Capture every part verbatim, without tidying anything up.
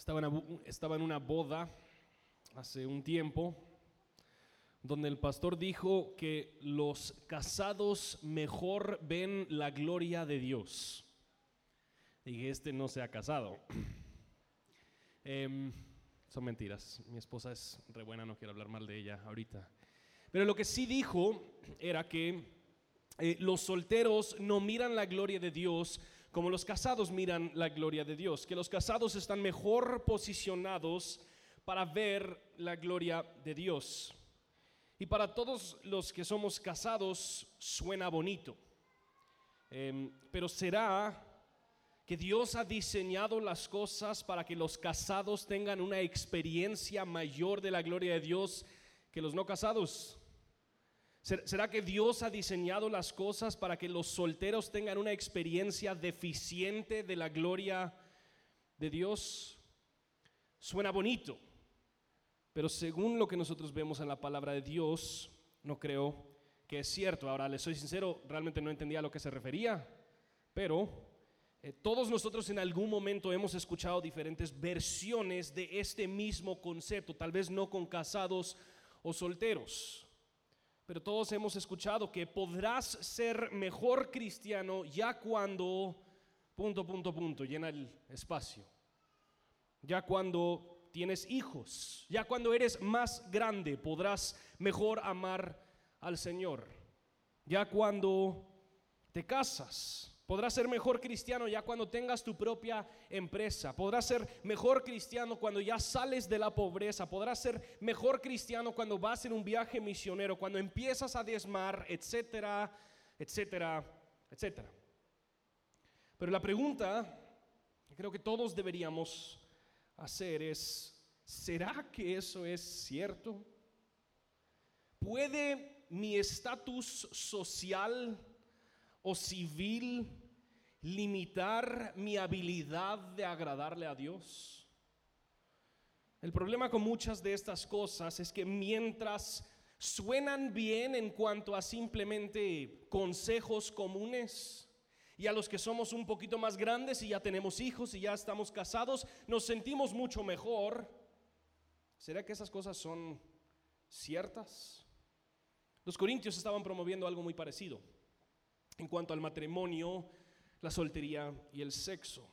Estaba en, una, estaba en una boda hace un tiempo donde el pastor dijo que los casados mejor ven la gloria de Dios. Dije, este no se ha casado. eh, son mentiras, mi esposa es re buena, no quiero hablar mal de ella ahorita. Pero lo que sí dijo era que eh, los solteros no miran la gloria de Dios como los casados miran la gloria de Dios, que los casados están mejor posicionados para ver la gloria de Dios. Y para todos los que somos casados suena bonito, eh, pero ¿será que Dios ha diseñado las cosas para que los casados tengan una experiencia mayor de la gloria de Dios que los no casados? ¿Será que Dios ha diseñado las cosas para que los solteros tengan una experiencia deficiente de la gloria de Dios? Suena bonito, pero según lo que nosotros vemos en la palabra de Dios, no creo que es cierto. Ahora, les soy sincero, realmente no entendía a lo que se refería, pero eh, todos nosotros en algún momento hemos escuchado diferentes versiones de este mismo concepto, tal vez no con casados o solteros. Pero todos hemos escuchado que podrás ser mejor cristiano ya cuando, punto, punto, punto, llena el espacio. Ya cuando tienes hijos, ya cuando eres más grande podrás mejor amar al Señor. Ya cuando te casas, podrás ser mejor cristiano ya cuando tengas tu propia empresa. Podrás ser mejor cristiano cuando ya sales de la pobreza. Podrás ser mejor cristiano cuando vas en un viaje misionero, cuando empiezas a diezmar, etcétera, etcétera, etcétera. Pero la pregunta que creo que todos deberíamos hacer es: ¿será que eso es cierto? ¿Puede mi estatus social o civil limitar mi habilidad de agradarle a Dios? El problema con muchas de estas cosas es que mientras suenan bien en cuanto a simplemente consejos comunes, y a los que somos un poquito más grandes y ya tenemos hijos y ya estamos casados, nos sentimos mucho mejor, ¿será que esas cosas son ciertas? Los corintios estaban promoviendo algo muy parecido en cuanto al matrimonio, la soltería y el sexo.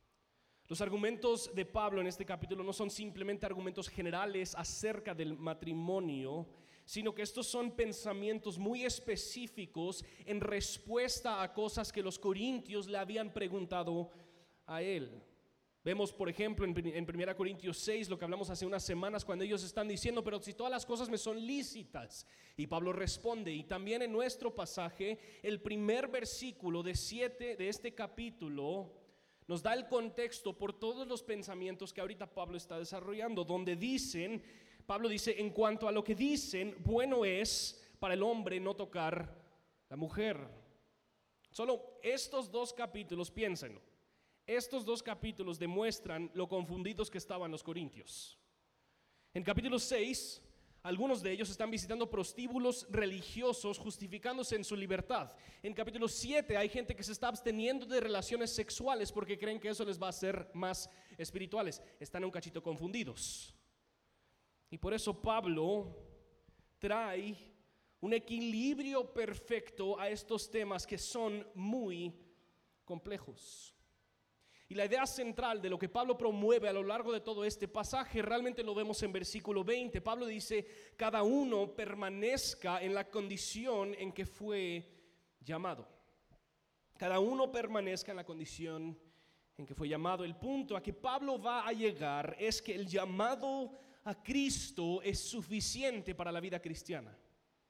Los argumentos de Pablo en este capítulo no son simplemente argumentos generales acerca del matrimonio, sino que estos son pensamientos muy específicos en respuesta a cosas que los corintios le habían preguntado a él. Vemos, por ejemplo, en primera Corintios seis, lo que hablamos hace unas semanas, cuando ellos están diciendo, pero si todas las cosas me son lícitas. Y Pablo responde, y también en nuestro pasaje, el primer versículo de siete de este capítulo nos da el contexto por todos los pensamientos que ahorita Pablo está desarrollando, donde dicen, Pablo dice, en cuanto a lo que dicen, bueno es para el hombre no tocar la mujer. Solo estos dos capítulos, piénsenlo. Estos dos capítulos demuestran lo confundidos que estaban los corintios. En capítulo seis, algunos de ellos están visitando prostíbulos religiosos justificándose en su libertad. En capítulo siete hay gente que se está absteniendo de relaciones sexuales porque creen que eso les va a hacer más espirituales. Están un cachito confundidos. Y por eso Pablo trae un equilibrio perfecto a estos temas que son muy complejos. Y la idea central de lo que Pablo promueve a lo largo de todo este pasaje realmente lo vemos en versículo veinte. Pablo dice, cada uno permanezca en la condición en que fue llamado. Cada uno permanezca en la condición en que fue llamado. El punto a que Pablo va a llegar es que el llamado a Cristo es suficiente para la vida cristiana.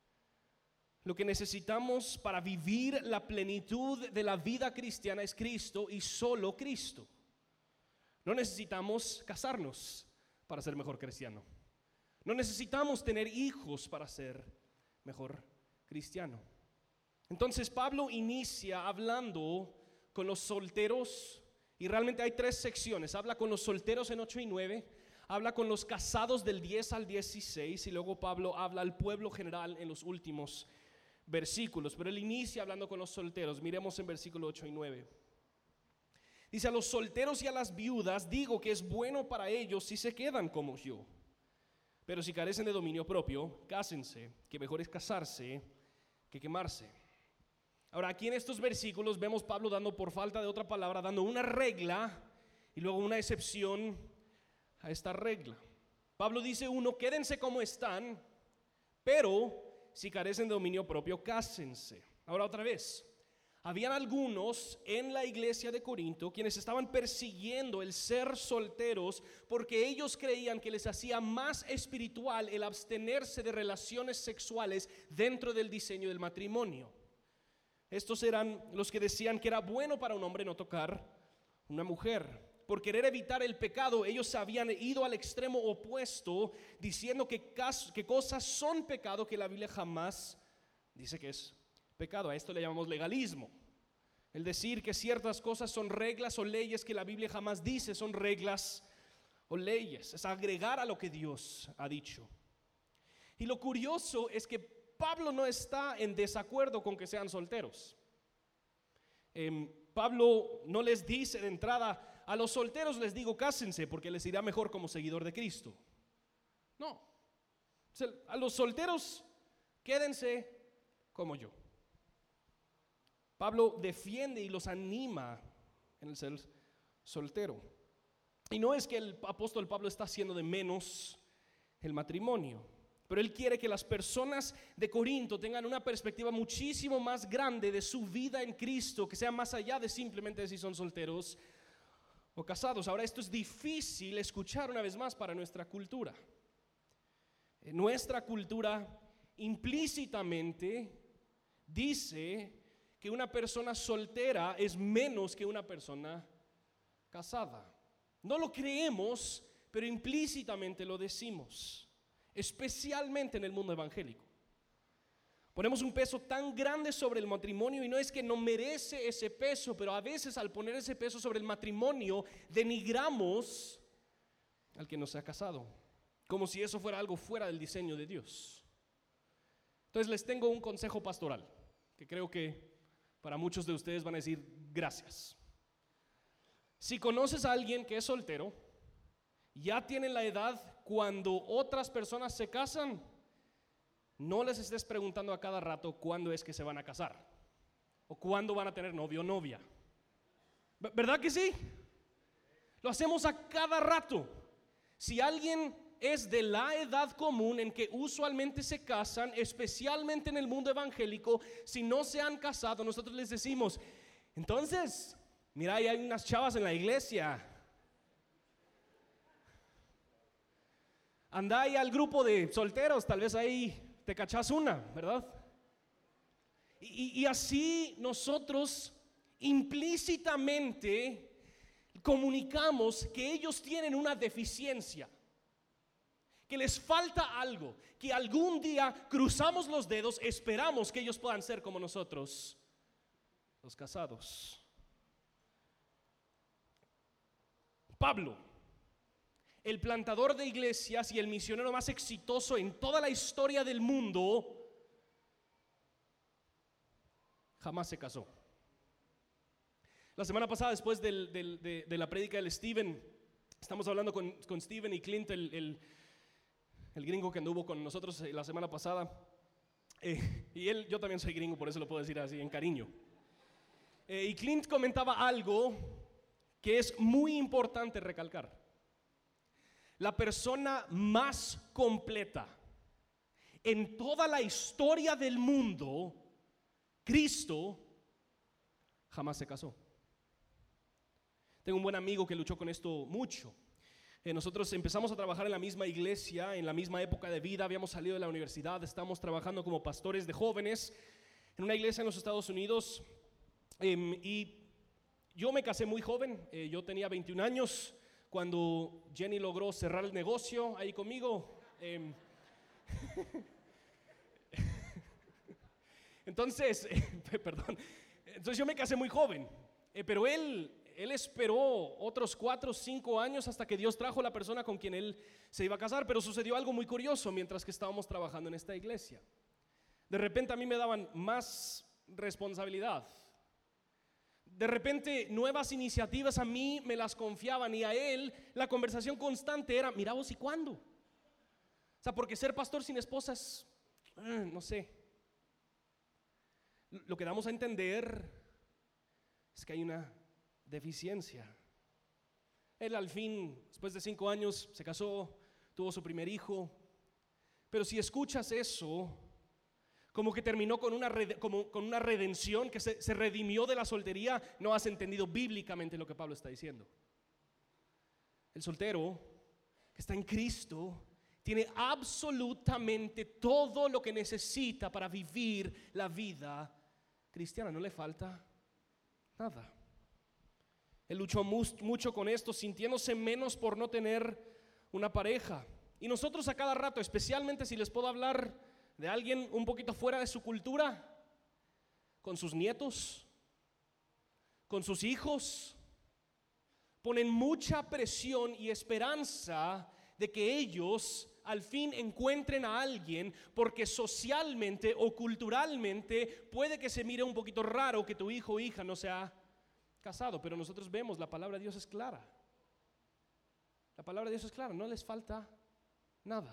Lo que necesitamos para vivir la plenitud de la vida cristiana es Cristo y solo Cristo. No necesitamos casarnos para ser mejor cristiano. No necesitamos tener hijos para ser mejor cristiano. Entonces Pablo inicia hablando con los solteros y realmente hay tres secciones. Habla con los solteros en ocho y nueve, habla con los casados del diez al dieciséis y luego Pablo habla al pueblo general en los últimos versículos, pero él inicia hablando con los solteros. Miremos en versículo ocho y nueve. Dice: a los solteros y a las viudas digo que es bueno para ellos si se quedan como yo. Pero si carecen de dominio propio, cásense, que mejor es casarse que quemarse. Ahora, aquí en estos versículos vemos Pablo dando, por falta de otra palabra, dando una regla y luego una excepción a esta regla. Pablo dice: uno, quédense como están, pero si carecen de dominio propio, cásense. Ahora otra vez, habían algunos en la iglesia de Corinto quienes estaban persiguiendo el ser solteros porque ellos creían que les hacía más espiritual el abstenerse de relaciones sexuales dentro del diseño del matrimonio. Estos eran los que decían que era bueno para un hombre no tocar una mujer. Por querer evitar el pecado, ellos habían ido al extremo opuesto, diciendo que, cas- que cosas son pecado que la Biblia jamás dice que es pecado. A esto le llamamos legalismo. El decir que ciertas cosas son reglas o leyes que la Biblia jamás dice son reglas o leyes. Es agregar a lo que Dios ha dicho. Y lo curioso es que Pablo no está en desacuerdo con que sean solteros. Eh, Pablo no les dice de entrada: a los solteros les digo cásense porque les irá mejor como seguidor de Cristo. No. O sea, a los solteros quédense como yo. Pablo defiende y los anima en el ser soltero. Y no es que el apóstol Pablo está haciendo de menos el matrimonio, pero él quiere que las personas de Corinto tengan una perspectiva muchísimo más grande de su vida en Cristo, que sea más allá de simplemente de si son solteros o casados. Ahora, esto es difícil escuchar una vez más para nuestra cultura. En nuestra cultura implícitamente dice que una persona soltera es menos que una persona casada. No lo creemos, pero implícitamente lo decimos, especialmente en el mundo evangélico. Ponemos un peso tan grande sobre el matrimonio, y no es que no merece ese peso, pero a veces al poner ese peso sobre el matrimonio denigramos al que no se ha casado, como si eso fuera algo fuera del diseño de Dios. Entonces les tengo un consejo pastoral que creo que para muchos de ustedes van a decir gracias. Si conoces a alguien que es soltero, ya tienen la edad cuando otras personas se casan, no les estés preguntando a cada rato cuándo es que se van a casar o cuándo van a tener novio o novia. ¿Verdad que sí? Lo hacemos a cada rato. Si alguien es de la edad común en que usualmente se casan, especialmente en el mundo evangélico, si no se han casado, nosotros les decimos: entonces, mira, ahí hay unas chavas en la iglesia, anda ahí al grupo de solteros, tal vez ahí te cachas una, ¿verdad? Y, y así nosotros implícitamente comunicamos que ellos tienen una deficiencia, que les falta algo, que algún día cruzamos los dedos, esperamos que ellos puedan ser como nosotros, los casados. Pablo, el plantador de iglesias y el misionero más exitoso en toda la historia del mundo, jamás se casó. La semana pasada, después del, del, de, de la prédica del Steven, estamos hablando con, con Steven y Clint, el, el el gringo que anduvo con nosotros la semana pasada, eh, y él, yo también soy gringo, por eso lo puedo decir así en cariño, eh, y Clint comentaba algo que es muy importante recalcar: la persona más completa en toda la historia del mundo, Cristo, jamás se casó. Tengo un buen amigo que luchó con esto mucho. Eh, nosotros empezamos a trabajar en la misma iglesia, en la misma época de vida, habíamos salido de la universidad, estamos trabajando como pastores de jóvenes en una iglesia en los Estados Unidos, eh, y yo me casé muy joven, eh, yo tenía veintiún años cuando Jenny logró cerrar el negocio ahí conmigo. Eh, entonces, eh, perdón, entonces yo me casé muy joven, eh, pero él... Él esperó otros cuatro o cinco años hasta que Dios trajo la persona con quien él se iba a casar. Pero sucedió algo muy curioso mientras que estábamos trabajando en esta iglesia. De repente a mí me daban más responsabilidad. de repente nuevas iniciativas a mí me las confiaban y a él la conversación constante era, mira vos y cuándo. O sea, porque ser pastor sin esposa es, no sé. Lo que damos a entender es que hay una deficiencia. Él al fin, después de cinco años, se casó, tuvo su primer hijo. Pero si escuchas eso, como que terminó con una, como, con una redención, que se, se redimió de la soltería, no has entendido bíblicamente lo que Pablo está diciendo. El soltero que está en Cristo tiene absolutamente todo lo que necesita para vivir la vida cristiana. No le falta nada. Él luchó mucho con esto, sintiéndose menos por no tener una pareja. Y nosotros a cada rato, especialmente si les puedo hablar de alguien un poquito fuera de su cultura, con sus nietos, con sus hijos, ponen mucha presión y esperanza de que ellos al fin encuentren a alguien, porque socialmente o culturalmente puede que se mire un poquito raro que tu hijo o hija no sea casado, pero nosotros vemos, la palabra de Dios es clara. La palabra de Dios es clara, no les falta nada.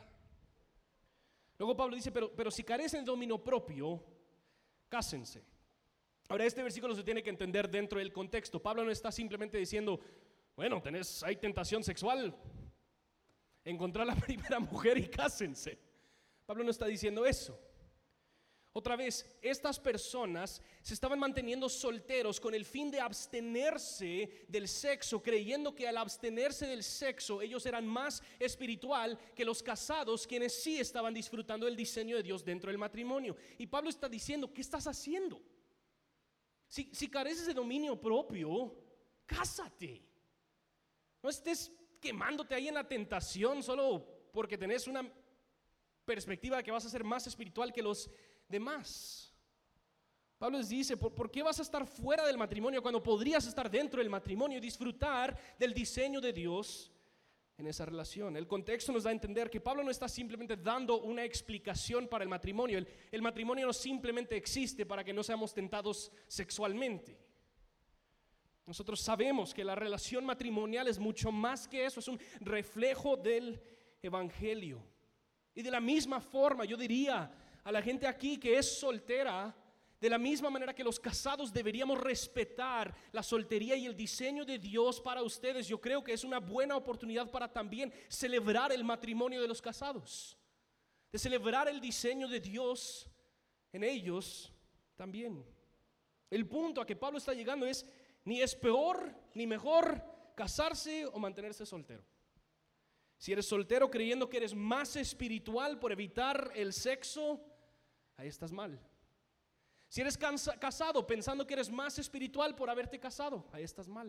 Luego Pablo dice, pero, pero si carecen de dominio propio, cásense. Ahora este versículo se tiene que entender dentro del contexto. Pablo no está simplemente diciendo, bueno, tenés, hay tentación sexual, encontrar la primera mujer y cásense. Pablo no está diciendo eso. Otra vez, estas personas se estaban manteniendo solteros con el fin de abstenerse del sexo, creyendo que al abstenerse del sexo ellos eran más espiritual que los casados, quienes sí estaban disfrutando del diseño de Dios dentro del matrimonio. Y Pablo está diciendo, ¿qué estás haciendo? Si, si careces de dominio propio, cásate. No estés quemándote ahí en la tentación solo porque tenés una perspectiva de que vas a ser más espiritual que los demás. Pablo les dice, ¿por, ¿por qué vas a estar fuera del matrimonio cuando podrías estar dentro del matrimonio y disfrutar del diseño de Dios en esa relación? El contexto nos da a entender que Pablo no está simplemente dando una explicación para el matrimonio. El, el matrimonio no simplemente existe para que no seamos tentados sexualmente. Nosotros sabemos que la relación matrimonial es mucho más que eso, es un reflejo del evangelio. Y de la misma forma yo diría a la gente aquí que es soltera, de la misma manera que los casados deberíamos respetar la soltería y el diseño de Dios para ustedes, yo creo que es una buena oportunidad para también celebrar el matrimonio de los casados, de celebrar el diseño de Dios en ellos también. El punto a que Pablo está llegando es, ni es peor ni mejor casarse o mantenerse soltero. Si eres soltero creyendo que eres más espiritual por evitar el sexo, ahí estás mal. Si eres cansa- casado pensando que eres más espiritual por haberte casado, ahí estás mal.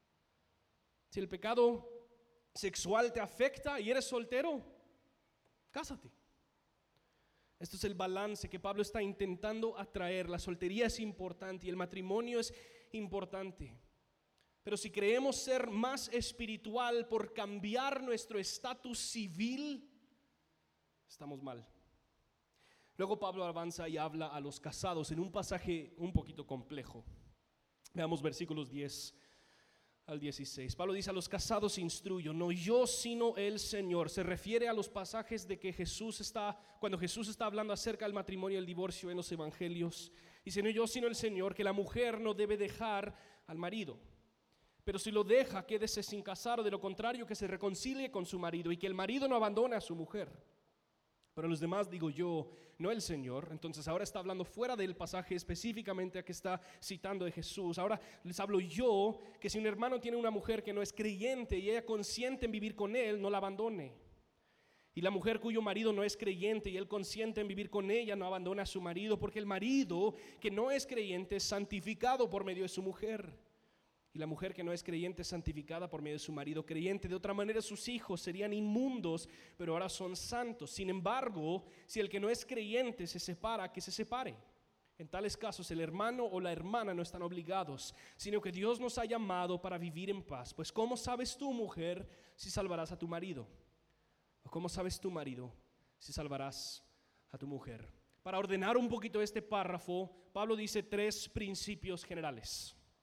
Si el pecado sexual te afecta y eres soltero, cásate. Esto es el balance que Pablo está intentando atraer. La soltería es importante y el matrimonio es importante. Pero si creemos ser más espiritual por cambiar nuestro estatus civil, estamos mal. Luego Pablo avanza y habla a los casados en un pasaje un poquito complejo. Veamos versículos diez al dieciséis. Pablo dice, a los casados instruyo, no yo sino el Señor. Se refiere a los pasajes de que Jesús está, cuando Jesús está hablando acerca del matrimonio y el divorcio en los evangelios. Dice, no yo sino el Señor, que la mujer no debe dejar al marido. Pero si lo deja, quédese sin casar, o de lo contrario que se reconcilie con su marido, y que el marido no abandone a su mujer. Pero a los demás digo yo, no el Señor. Entonces ahora está hablando fuera del pasaje específicamente a que está citando de Jesús. Ahora les hablo yo, que si un hermano tiene una mujer que no es creyente y ella consiente en vivir con él, no la abandone. Y la mujer cuyo marido no es creyente y él consiente en vivir con ella, no abandona a su marido, porque el marido que no es creyente es santificado por medio de su mujer. Y la mujer que no es creyente es santificada por medio de su marido creyente. De otra manera sus hijos serían inmundos, pero ahora son santos. Sin embargo, si el que no es creyente se separa, que se separe. En tales casos el hermano o la hermana no están obligados, sino que Dios nos ha llamado para vivir en paz. Pues ¿cómo sabes tú, mujer, si salvarás a tu marido? ¿O cómo sabes tú, marido, si salvarás a tu mujer? Para ordenar un poquito este párrafo, Pablo dice tres principios generales.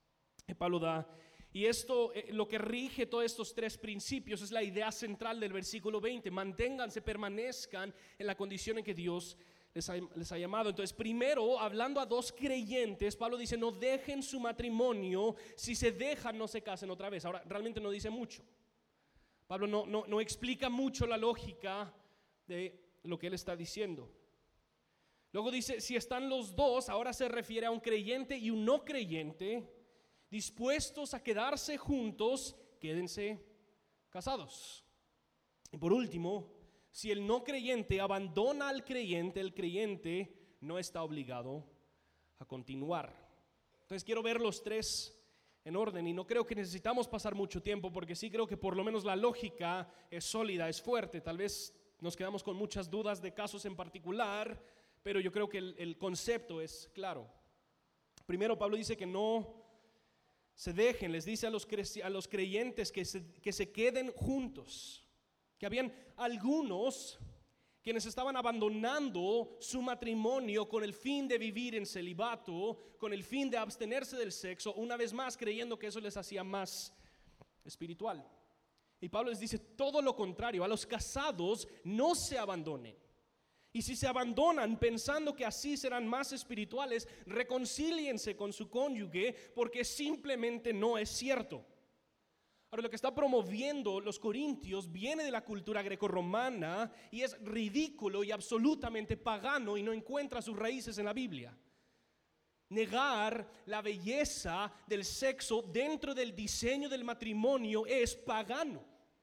que Pablo da. Y esto, eh, lo que rige todos estos tres principios es la idea central del versículo veinte. Manténganse, permanezcan en la condición en que Dios les ha, les ha llamado. Entonces, primero, hablando a dos creyentes, Pablo dice: no dejen su matrimonio. Si se dejan, no se casen otra vez. Ahora, realmente no dice mucho. Pablo no, no, no explica mucho la lógica de lo que él está diciendo. Luego dice: si están los dos, ahora se refiere a un creyente y un no creyente, dispuestos a quedarse juntos, quédense casados. Y por último, si el no creyente abandona al creyente, el creyente no está obligado a continuar. Entonces quiero ver los tres en orden, y no creo que necesitamos pasar mucho tiempo, porque sí creo que por lo menos la lógica es sólida, es fuerte. Tal vez nos quedamos con muchas dudas de casos en particular, pero yo creo que el, el concepto es claro. Primero, Pablo dice que no se dejen, les dice a los, cre- a los creyentes que se, que se queden juntos, que habían algunos quienes estaban abandonando su matrimonio con el fin de vivir en celibato, con el fin de abstenerse del sexo, una vez más creyendo que eso les hacía más espiritual. Y Pablo les dice todo lo contrario: a los casados no se abandonen. Y si se abandonan pensando que así serán más espirituales, reconcíliense con su cónyuge, porque simplemente no es cierto. Ahora, lo que está promoviendo los corintios viene de la cultura grecorromana y es ridículo y absolutamente pagano, y no encuentra sus raíces en la Biblia. Negar la belleza del sexo dentro del diseño del matrimonio es pagano.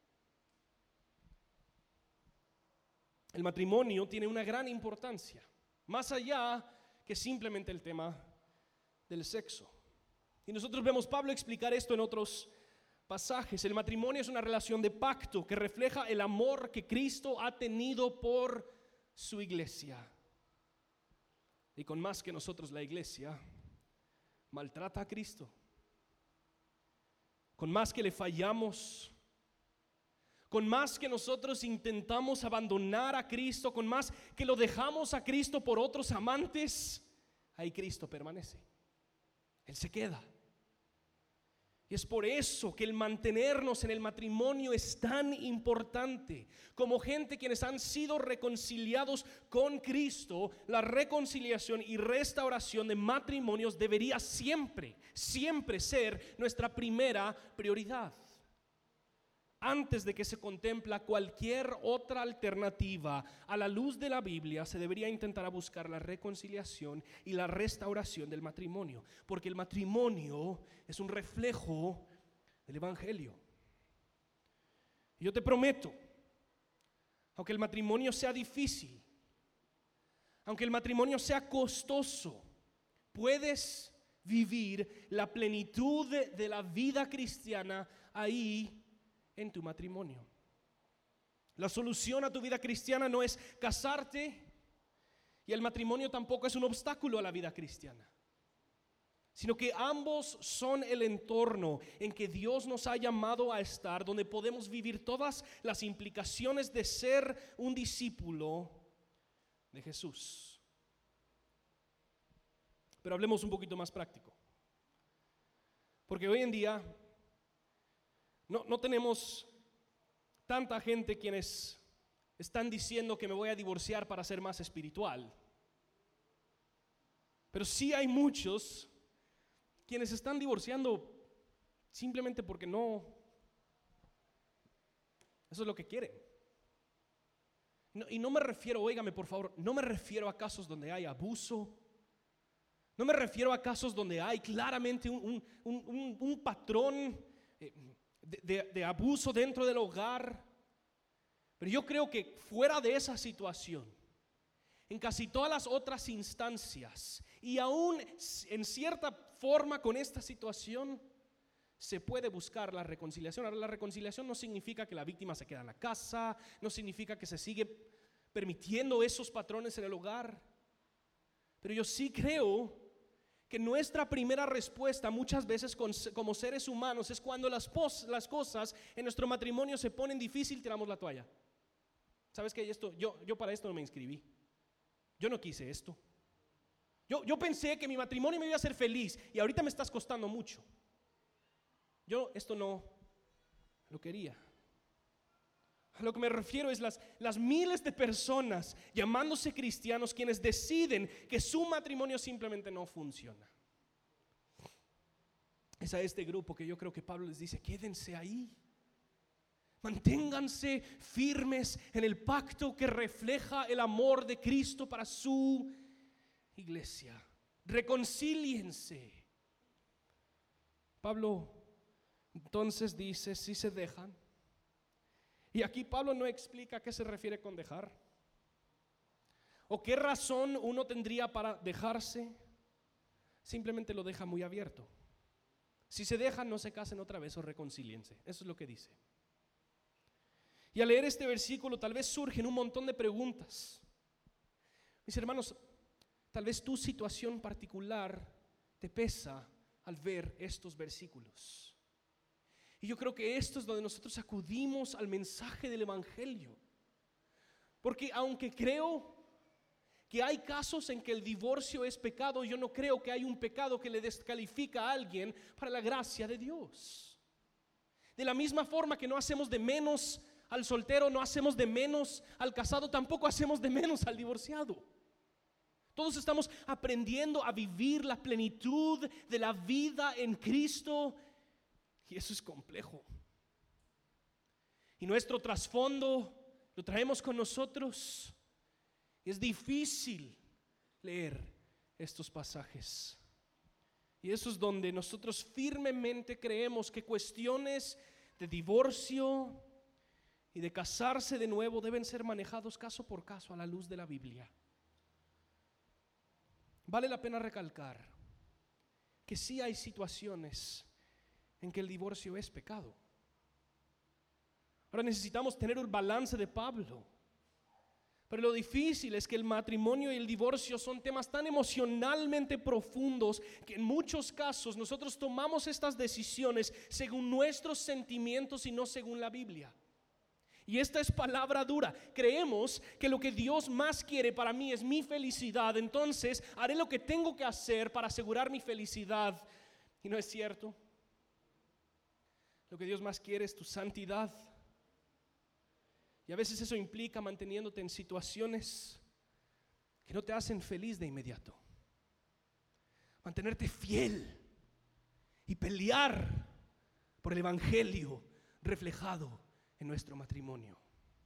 El matrimonio tiene una gran importancia, más allá que simplemente el tema del sexo. Y nosotros vemos a Pablo explicar esto en otros pasajes. El matrimonio es una relación de pacto que refleja el amor que Cristo ha tenido por su iglesia. Y con más que nosotros, la iglesia maltrata a Cristo. Con más que le fallamos, con más que nosotros intentamos abandonar a Cristo, con más que lo dejamos a Cristo por otros amantes, ahí Cristo permanece. Él se queda. Y es por eso que el mantenernos en el matrimonio es tan importante. Como gente quienes han sido reconciliados con Cristo, la reconciliación y restauración de matrimonios debería siempre, siempre ser nuestra primera prioridad. Antes de que se contempla cualquier otra alternativa, a la luz de la Biblia se debería intentar buscar la reconciliación y la restauración del matrimonio, porque el matrimonio es un reflejo del Evangelio. Y yo te prometo, aunque el matrimonio sea difícil, aunque el matrimonio sea costoso, puedes vivir la plenitud de, de la vida cristiana ahí en tu matrimonio. La solución a tu vida cristiana no es casarte, y el matrimonio tampoco es un obstáculo a la vida cristiana, sino que ambos son el entorno en que Dios nos ha llamado a estar, donde podemos vivir todas las implicaciones de ser un discípulo de Jesús. Pero hablemos un poquito más práctico, porque hoy en día No, no tenemos tanta gente quienes están diciendo que me voy a divorciar para ser más espiritual. Pero sí hay muchos quienes están divorciando simplemente porque no, eso es lo que quieren. No, y no me refiero, óigame por favor, no me refiero a casos donde hay abuso. No me refiero a casos donde hay claramente un, un, un, un, un patrón eh, De, de, de abuso dentro del hogar. Pero yo creo que fuera de esa situación, en casi todas las otras instancias, y aún en cierta forma con esta situación, se puede buscar la reconciliación. Ahora, la reconciliación no significa que la víctima se queda en la casa, no significa que se sigue permitiendo esos patrones en el hogar, pero yo sí creo que nuestra primera respuesta muchas veces como seres humanos es cuando las, pos, las cosas en nuestro matrimonio se ponen difícil, tiramos la toalla. ¿Sabes qué? Esto, yo, yo para esto no me inscribí. Yo no quise esto. Yo, yo pensé que mi matrimonio me iba a hacer feliz y ahorita me estás costando mucho. Yo esto no lo quería. A lo que me refiero es las, las miles de personas llamándose cristianos quienes deciden que su matrimonio simplemente no funciona. Es a este grupo que yo creo que Pablo les dice: quédense ahí. Manténganse firmes en el pacto que refleja el amor de Cristo para su iglesia. Reconcíliense. Pablo entonces dice: si se dejan. Y aquí Pablo no explica a qué se refiere con dejar, o qué razón uno tendría para dejarse. Simplemente lo deja muy abierto. Si se dejan, no se casen otra vez o reconcíliense. Eso es lo que dice. Y al leer este versículo tal vez surgen un montón de preguntas. Mis hermanos, tal vez tu situación particular te pesa al ver estos versículos. Y yo creo que esto es donde nosotros acudimos al mensaje del Evangelio. Porque aunque creo que hay casos en que el divorcio es pecado, yo no creo que hay un pecado que le descalifica a alguien para la gracia de Dios. De la misma forma que no hacemos de menos al soltero, no hacemos de menos al casado, tampoco hacemos de menos al divorciado. Todos estamos aprendiendo a vivir la plenitud de la vida en Cristo, y eso es complejo. Y nuestro trasfondo lo traemos con nosotros. Y es difícil leer estos pasajes. Y eso es donde nosotros firmemente creemos que cuestiones de divorcio y de casarse de nuevo deben ser manejados caso por caso a la luz de la Biblia. Vale la pena recalcar que sí hay situaciones en que el divorcio es pecado. Ahora necesitamos tener el balance de Pablo. Pero lo difícil es que el matrimonio y el divorcio son temas tan emocionalmente profundos que en muchos casos nosotros tomamos estas decisiones según nuestros sentimientos y no según la Biblia. Y esta es palabra dura. Creemos que lo que Dios más quiere para mí es mi felicidad, entonces haré lo que tengo que hacer para asegurar mi felicidad. Y no es cierto. Lo que Dios más quiere es tu santidad. Y a veces eso implica manteniéndote en situaciones que no te hacen feliz de inmediato. Mantenerte fiel y pelear por el Evangelio reflejado en nuestro matrimonio.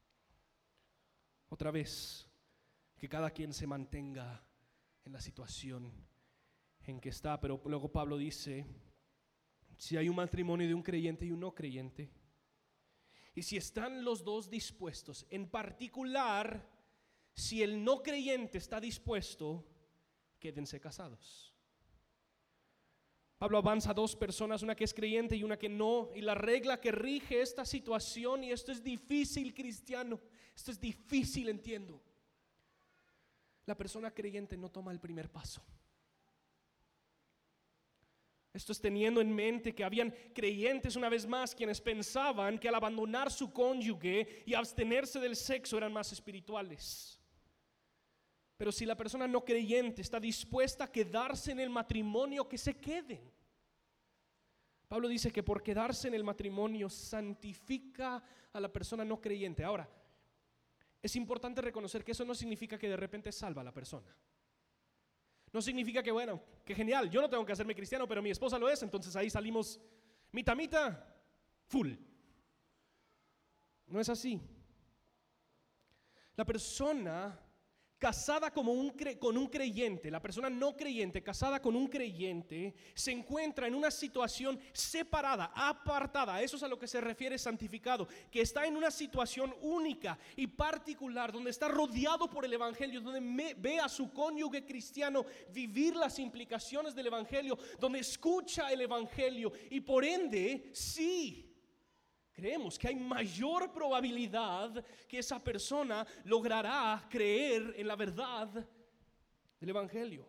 Otra vez, que cada quien se mantenga en la situación en que está. Pero luego Pablo dice: si hay un matrimonio de un creyente y un no creyente, y si están los dos dispuestos, en particular, si el no creyente está dispuesto, quédense casados. Pablo avanza a dos personas, una que es creyente y una que no, y la regla que rige esta situación, y esto es difícil, cristiano, esto es difícil, entiendo. La persona creyente no toma el primer paso. Esto es teniendo en mente que habían creyentes, una vez más, quienes pensaban que al abandonar su cónyuge y abstenerse del sexo eran más espirituales. Pero si la persona no creyente está dispuesta a quedarse en el matrimonio, que se queden. Pablo dice que por quedarse en el matrimonio santifica a la persona no creyente. Ahora, es importante reconocer que eso no significa que de repente salva a la persona. No significa que, bueno, que genial, yo no tengo que hacerme cristiano, pero mi esposa lo es, entonces ahí salimos mitad, mitad, full. No es así. La persona casada como un cre- con un creyente, la persona no creyente casada con un creyente, se encuentra en una situación separada, apartada. A eso es a lo que se refiere santificado, que está en una situación única y particular, donde está rodeado por el Evangelio, donde me, ve a su cónyuge cristiano vivir las implicaciones del Evangelio, donde escucha el Evangelio, y por ende, sí, creemos que hay mayor probabilidad que esa persona logrará creer en la verdad del Evangelio.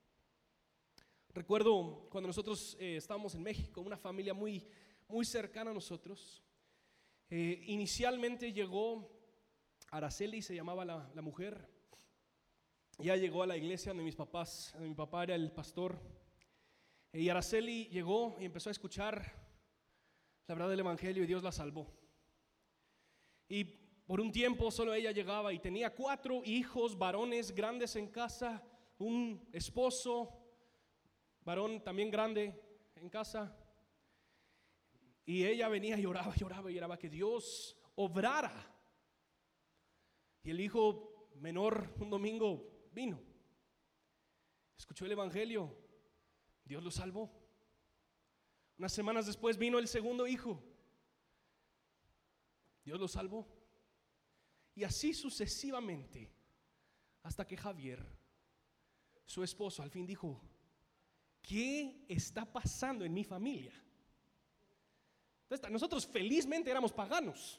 Recuerdo cuando nosotros eh, estábamos en México, una familia muy, muy cercana a nosotros. Eh, inicialmente llegó Araceli, se llamaba la, la mujer. Ella llegó a la iglesia donde mis papás, donde mi papá era el pastor. Eh, y Araceli llegó y empezó a escuchar la verdad del evangelio y Dios la salvó. Y por un tiempo solo ella llegaba y tenía cuatro hijos varones grandes en casa, un esposo varón también grande en casa. Y ella venía y lloraba, lloraba y lloraba que Dios obrara. Y el hijo menor un domingo vino, escuchó el evangelio, Dios lo salvó. Unas semanas después vino el segundo hijo, Dios lo salvó. Y así sucesivamente, hasta que Javier, su esposo, al fin dijo: ¿qué está pasando en mi familia? Entonces, nosotros felizmente éramos paganos.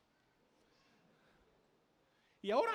Y ahora,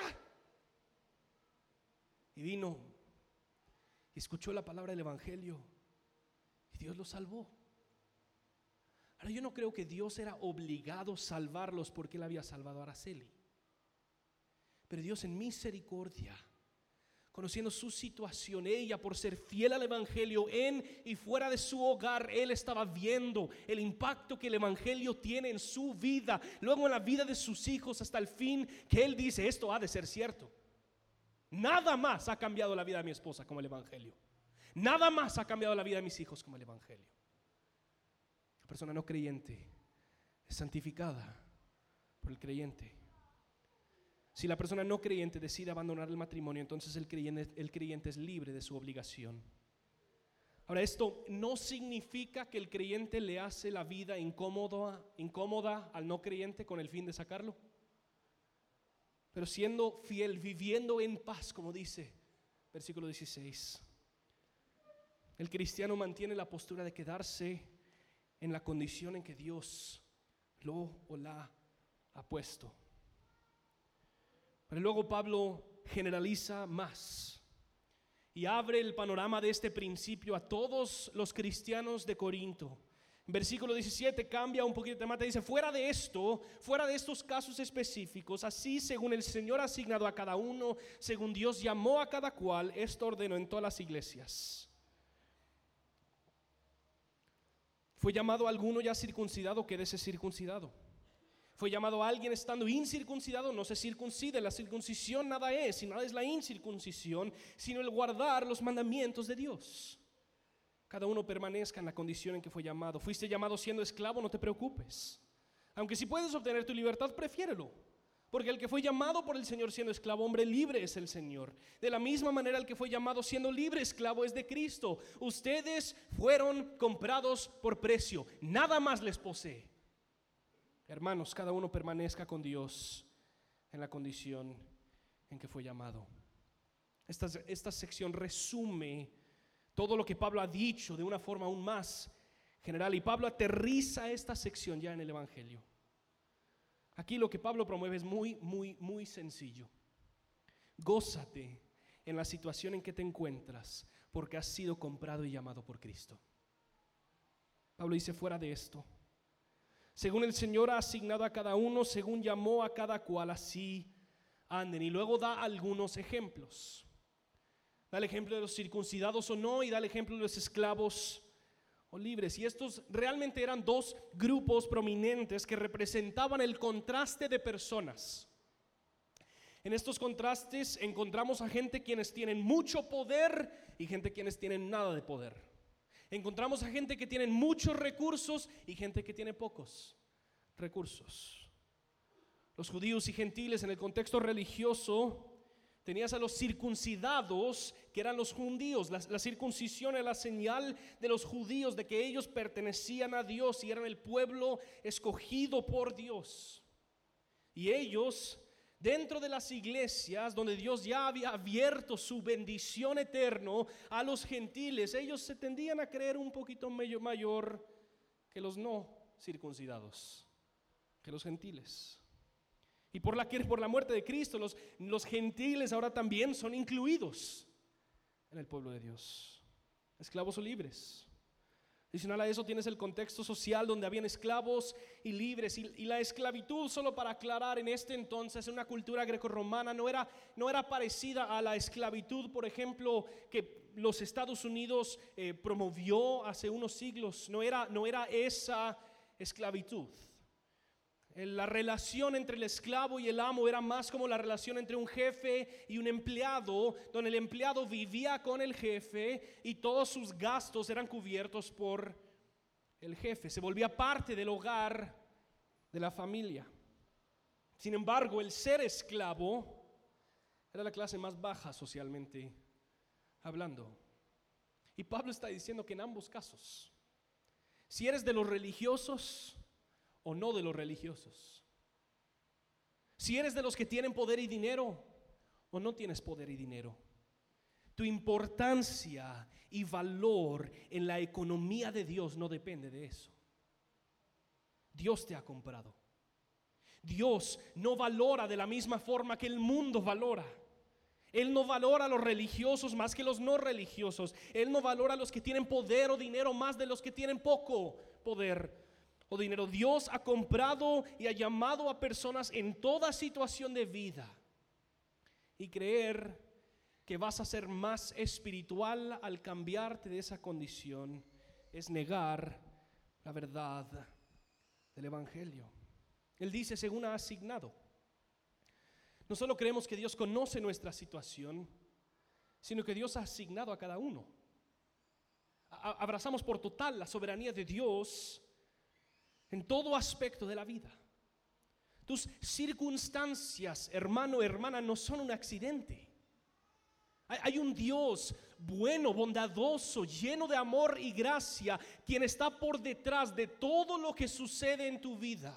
y vino y escuchó la palabra del evangelio y Dios lo salvó. Ahora, yo no creo que Dios era obligado a salvarlos porque Él había salvado a Araceli. Pero Dios en misericordia, conociendo su situación, ella por ser fiel al evangelio en y fuera de su hogar, Él estaba viendo el impacto que el evangelio tiene en su vida, luego en la vida de sus hijos, hasta el fin que Él dice: esto ha de ser cierto. Nada más ha cambiado la vida de mi esposa como el evangelio. Nada más ha cambiado la vida de mis hijos como el evangelio. La persona no creyente es santificada por el creyente. Si la persona no creyente decide abandonar el matrimonio, entonces el creyente, el creyente es libre de su obligación. Ahora, esto no significa que el creyente le hace la vida incómoda, incómoda al no creyente con el fin de sacarlo. Pero siendo fiel, viviendo en paz, como dice versículo dieciséis, el cristiano mantiene la postura de quedarse en la condición en que Dios lo o la ha puesto. Pero luego Pablo generaliza más y abre el panorama de este principio a todos los cristianos de Corinto. En versículo diecisiete cambia un poquito de tema, dice: fuera de esto, fuera de estos casos específicos, así según el Señor ha asignado a cada uno, según Dios llamó a cada cual, esto ordenó en todas las iglesias. Fue llamado alguno ya circuncidado, quédese circuncidado. Fue llamado a alguien estando incircuncidado, no se circuncide. La circuncisión nada es, y nada es la incircuncisión, sino el guardar los mandamientos de Dios. Cada uno permanezca en la condición en que fue llamado. Fuiste llamado siendo esclavo, no te preocupes. Aunque si puedes obtener tu libertad, prefiérelo. Porque el que fue llamado por el Señor siendo esclavo, hombre libre es el Señor. De la misma manera, el que fue llamado siendo libre, esclavo es de Cristo. Ustedes fueron comprados por precio, nada más les posee. Hermanos, cada uno permanezca con Dios en la condición en que fue llamado. Esta, esta sección resume todo lo que Pablo ha dicho de una forma aún más general, y Pablo aterriza esta sección ya en el evangelio. Aquí lo que Pablo promueve es muy, muy, muy sencillo. Gózate en la situación en que te encuentras, porque has sido comprado y llamado por Cristo. Pablo dice: fuera de esto, según el Señor ha asignado a cada uno, según llamó a cada cual, así anden. Y luego da algunos ejemplos. Da el ejemplo de los circuncidados o no, y da el ejemplo de los esclavos o libres. Y estos realmente eran dos grupos prominentes que representaban el contraste de personas. En estos contrastes encontramos a gente quienes tienen mucho poder y gente quienes tienen nada de poder. Encontramos a gente que tiene muchos recursos y gente que tiene pocos recursos. Los judíos y gentiles en el contexto religioso, tenías a los circuncidados, que eran los judíos. La, la circuncisión era la señal de los judíos de que ellos pertenecían a Dios y eran el pueblo escogido por Dios. Y ellos, dentro de las iglesias donde Dios ya había abierto su bendición eterno a los gentiles, ellos se tendían a creer un poquito mayor que los no circuncidados, que los gentiles. Y por la, por la muerte de Cristo, los, los gentiles ahora también son incluidos en el pueblo de Dios, esclavos o libres. Adicional a eso tienes el contexto social donde habían esclavos y libres, y, y la esclavitud, solo para aclarar, en este entonces en una cultura grecorromana no era, no era parecida a la esclavitud, por ejemplo, que los Estados Unidos eh, promovió hace unos siglos. No era, no era esa esclavitud. La relación entre el esclavo y el amo era más como la relación entre un jefe y un empleado, donde el empleado vivía con el jefe y todos sus gastos eran cubiertos por el jefe. Se volvía parte del hogar de la familia. Sin embargo, el ser esclavo era la clase más baja socialmente hablando. Y Pablo está diciendo que en ambos casos, si eres de los religiosos o no de los religiosos, si eres de los que tienen poder y dinero o no tienes poder y dinero, tu importancia y valor en la economía de Dios no depende de eso. Dios te ha comprado. Dios no valora de la misma forma que el mundo valora. Él no valora a los religiosos más que los no religiosos. Él no valora a los que tienen poder o dinero más de los que tienen poco poder o dinero. Dios ha comprado y ha llamado a personas en toda situación de vida. Y creer que vas a ser más espiritual al cambiarte de esa condición es negar la verdad del Evangelio. Él dice, según ha asignado. No solo creemos que Dios conoce nuestra situación, sino que Dios ha asignado a cada uno. A- abrazamos por total la soberanía de Dios en todo aspecto de la vida. Tus circunstancias, hermano, hermana, no son un accidente. Hay, hay un Dios bueno, bondadoso, lleno de amor y gracia, quien está por detrás de todo lo que sucede en tu vida.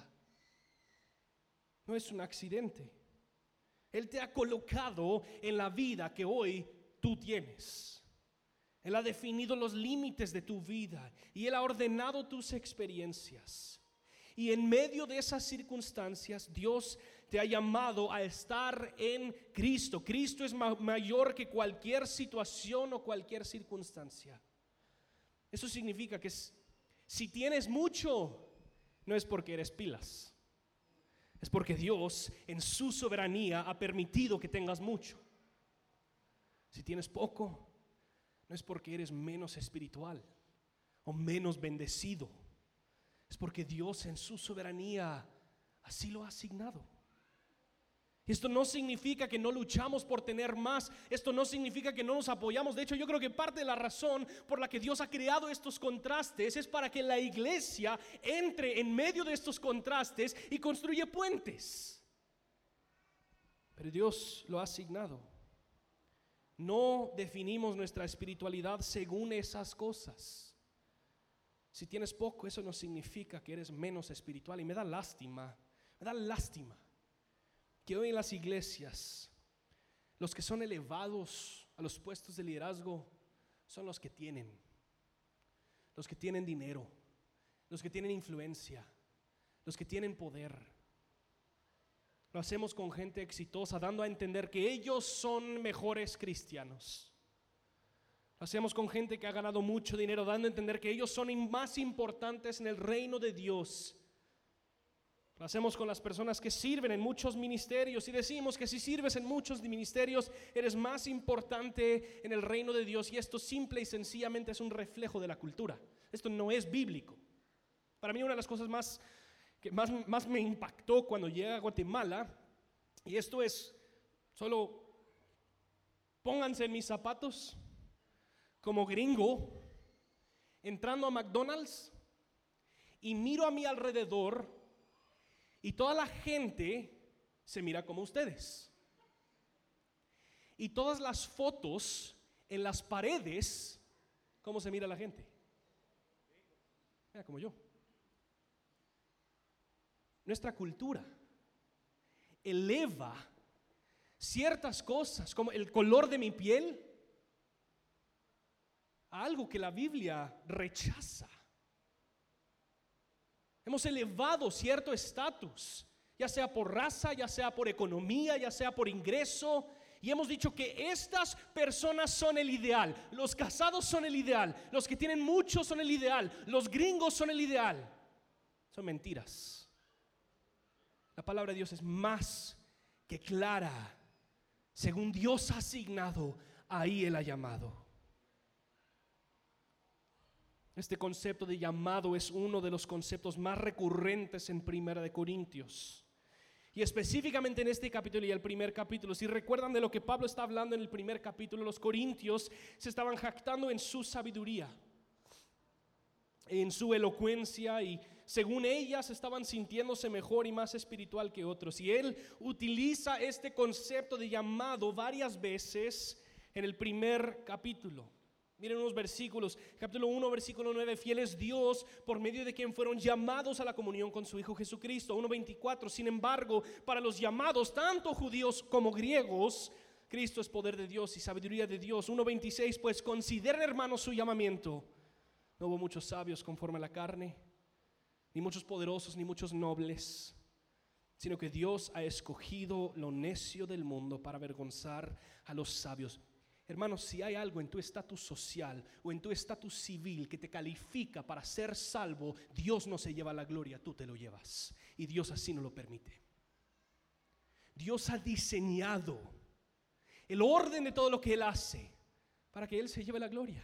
No es un accidente. Él te ha colocado en la vida que hoy tú tienes. Él ha definido los límites de tu vida y Él ha ordenado tus experiencias. Y en medio de esas circunstancias, Dios te ha llamado a estar en Cristo. Cristo es ma- mayor que cualquier situación o cualquier circunstancia. Eso significa que si tienes mucho, no es porque eres pilas. Es porque Dios en su soberanía ha permitido que tengas mucho. Si tienes poco, no es porque eres menos espiritual o menos bendecido. Es porque Dios en su soberanía así lo ha asignado. Y esto no significa que no luchamos por tener más. Esto no significa que no nos apoyamos. De hecho, yo creo que parte de la razón por la que Dios ha creado estos contrastes es para que la iglesia entre en medio de estos contrastes y construye puentes. Pero Dios lo ha asignado. No definimos nuestra espiritualidad según esas cosas. Si tienes poco, eso no significa que eres menos espiritual. Y me da lástima, me da lástima que hoy en las iglesias los que son elevados a los puestos de liderazgo son los que tienen, los que tienen dinero, los que tienen influencia, los que tienen poder. Lo hacemos con gente exitosa, dando a entender que ellos son mejores cristianos. Lo hacemos con gente que ha ganado mucho dinero, dando a entender que ellos son más importantes en el reino de Dios. Lo hacemos con las personas que sirven en muchos ministerios y decimos que si sirves en muchos ministerios eres más importante en el reino de Dios, y esto simple y sencillamente es un reflejo de la cultura. Esto no es bíblico. Para mí una de las cosas más que más, más me impactó cuando llegué a Guatemala, y esto es, solo pónganse en mis zapatos como gringo entrando a McDonald's y miro a mi alrededor y toda la gente se mira como ustedes. Y todas las fotos en las paredes, ¿cómo se mira la gente? Mira, como yo. Nuestra cultura eleva ciertas cosas, como el color de mi piel, a algo que la Biblia rechaza. Hemos elevado cierto estatus, ya sea por raza, ya sea por economía, ya sea por ingreso, y hemos dicho que estas personas son el ideal. Los casados son el ideal, los que tienen mucho son el ideal, los gringos son el ideal. Son mentiras. La palabra de Dios es más que clara. Según Dios ha asignado, ahí Él ha llamado. Este concepto de llamado es uno de los conceptos más recurrentes en Primera de Corintios. Y específicamente en este capítulo y el primer capítulo, si recuerdan de lo que Pablo está hablando en el primer capítulo, los corintios se estaban jactando en su sabiduría, en su elocuencia, y según ellas estaban sintiéndose mejor y más espiritual que otros. Y él utiliza este concepto de llamado varias veces en el primer capítulo. Miren unos versículos, capítulo uno, versículo nueve: fiel es Dios, por medio de quien fueron llamados a la comunión con su Hijo Jesucristo. uno veinticuatro, sin embargo, para los llamados, tanto judíos como griegos, Cristo es poder de Dios y sabiduría de Dios. uno veintiséis, pues consideren, hermanos, su llamamiento. No hubo muchos sabios conforme a la carne, ni muchos poderosos, ni muchos nobles, sino que Dios ha escogido lo necio del mundo para avergonzar a los sabios. Hermanos, si hay algo en tu estatus social o en tu estatus civil que te califica para ser salvo, Dios no se lleva la gloria, tú te lo llevas. Y Dios así no lo permite. Dios ha diseñado el orden de todo lo que Él hace para que Él se lleve la gloria.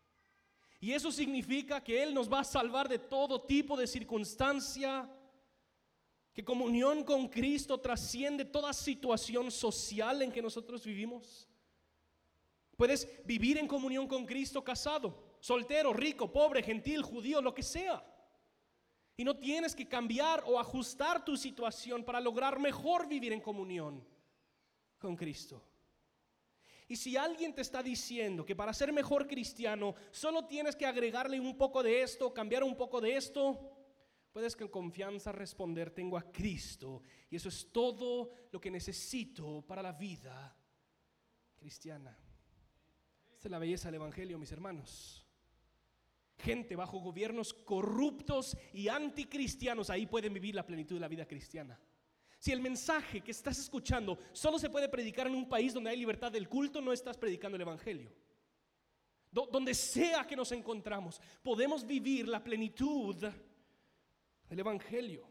Y eso significa que Él nos va a salvar de todo tipo de circunstancia, que comunión con Cristo trasciende toda situación social en que nosotros vivimos. Puedes vivir en comunión con Cristo casado, soltero, rico, pobre, gentil, judío, lo que sea. Y no tienes que cambiar o ajustar tu situación para lograr mejor vivir en comunión con Cristo. Y si alguien te está diciendo que para ser mejor cristiano solo tienes que agregarle un poco de esto, cambiar un poco de esto, puedes con confianza responder: tengo a Cristo y eso es todo lo que necesito para la vida cristiana. Esta es la belleza del evangelio, mis hermanos. Gente bajo gobiernos corruptos y anticristianos, ahí pueden vivir la plenitud de la vida cristiana. Si el mensaje que estás escuchando solo se puede predicar en un país donde hay libertad del culto, no estás predicando el evangelio. Do- donde sea que nos encontramos, podemos vivir la plenitud del evangelio.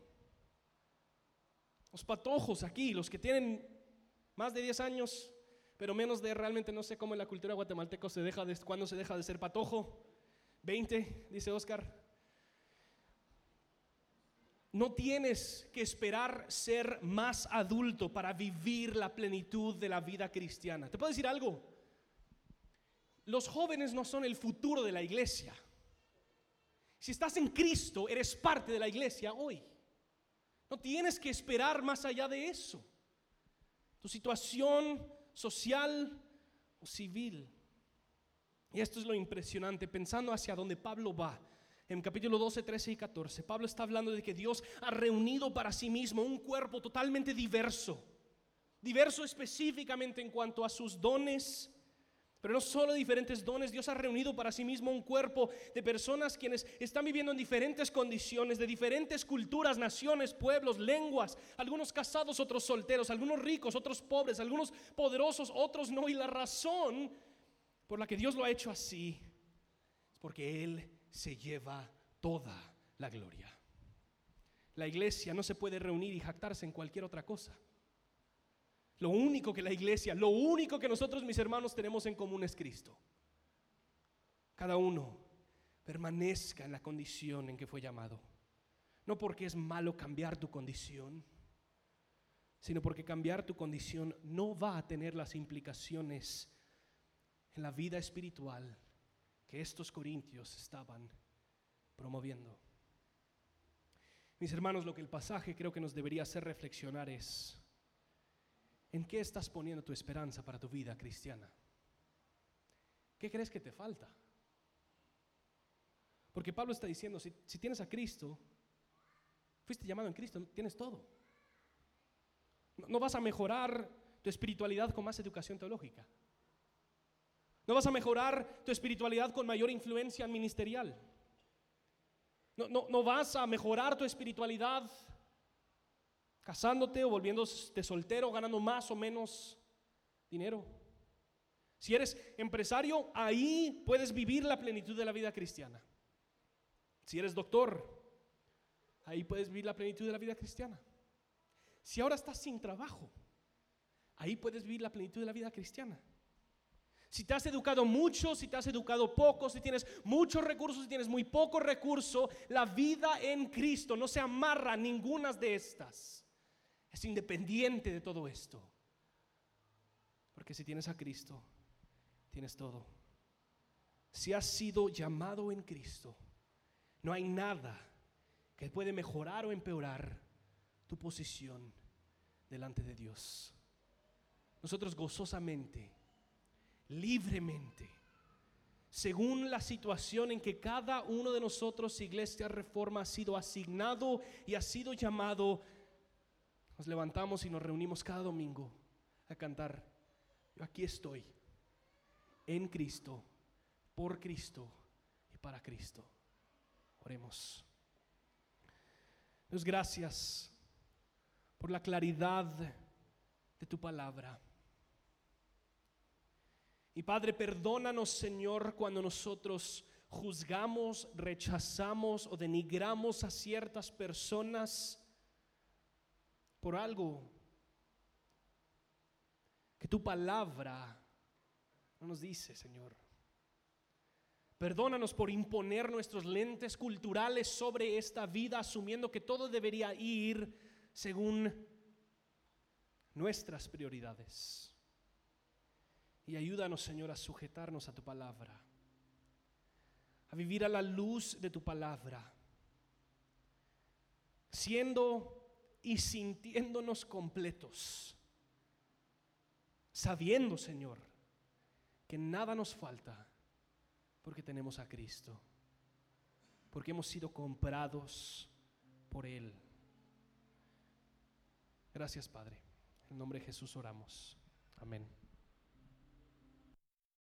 Los patojos aquí, los que tienen más de diez años, pero menos de, realmente no sé cómo en la cultura guatemalteca se deja de, cuándo se deja de ser patojo. veinte, dice Oscar. No tienes que esperar ser más adulto para vivir la plenitud de la vida cristiana. ¿Te puedo decir algo? Los jóvenes no son el futuro de la iglesia. Si estás en Cristo, eres parte de la iglesia hoy. No tienes que esperar más allá de eso. Tu situación social o civil. Y esto es lo impresionante, pensando hacia donde Pablo va. En capítulo doce, trece y catorce, Pablo está hablando de que Dios ha reunido para sí mismo un cuerpo totalmente diverso. Diverso específicamente en cuanto a sus dones. Pero no solo diferentes dones, Dios ha reunido para sí mismo un cuerpo de personas quienes están viviendo en diferentes condiciones, de diferentes culturas, naciones, pueblos, lenguas, algunos casados, otros solteros, algunos ricos, otros pobres, algunos poderosos, otros no. Y la razón por la que Dios lo ha hecho así es porque Él se lleva toda la gloria. La iglesia no se puede reunir y jactarse en cualquier otra cosa. Lo único que la iglesia, lo único que nosotros, mis hermanos, tenemos en común es Cristo. Cada uno permanezca en la condición en que fue llamado. No porque es malo cambiar tu condición, sino porque cambiar tu condición no va a tener las implicaciones en la vida espiritual que estos corintios estaban promoviendo. Mis hermanos, lo que el pasaje creo que nos debería hacer reflexionar es: ¿en qué estás poniendo tu esperanza para tu vida cristiana? ¿Qué crees que te falta? Porque Pablo está diciendo, si, si tienes a Cristo, fuiste llamado en Cristo, tienes todo. No, no vas a mejorar tu espiritualidad con más educación teológica. No vas a mejorar tu espiritualidad con mayor influencia ministerial. No, no, no vas a mejorar tu espiritualidad casándote o volviéndote soltero, ganando más o menos dinero. Si eres empresario, ahí puedes vivir la plenitud de la vida cristiana. Si eres doctor, ahí puedes vivir la plenitud de la vida cristiana. Si ahora estás sin trabajo, ahí puedes vivir la plenitud de la vida cristiana. Si te has educado mucho, si te has educado poco, si tienes muchos recursos, si tienes muy pocos recursos, la vida en Cristo no se amarra a ninguna de estas. Es independiente de todo esto. Porque si tienes a Cristo, tienes todo. Si has sido llamado en Cristo, no hay nada que puede mejorar o empeorar tu posición delante de Dios. Nosotros gozosamente, libremente, según la situación en que cada uno de nosotros, Iglesia Reforma, ha sido asignado y ha sido llamado, nos levantamos y nos reunimos cada domingo a cantar: yo aquí estoy, en Cristo, por Cristo y para Cristo. Oremos. Dios, gracias por la claridad de tu palabra. Y Padre, perdónanos, Señor, cuando nosotros juzgamos, rechazamos o denigramos a ciertas personas por algo que tu palabra no nos dice, Señor. Perdónanos por imponer nuestros lentes culturales sobre esta vida, asumiendo que todo debería ir según nuestras prioridades. Y ayúdanos, Señor, a sujetarnos a tu palabra, a vivir a la luz de tu palabra, siendo y sintiéndonos completos, sabiendo, Señor, que nada nos falta, porque tenemos a Cristo, porque hemos sido comprados por Él. Gracias, Padre. En el nombre de Jesús oramos. Amén.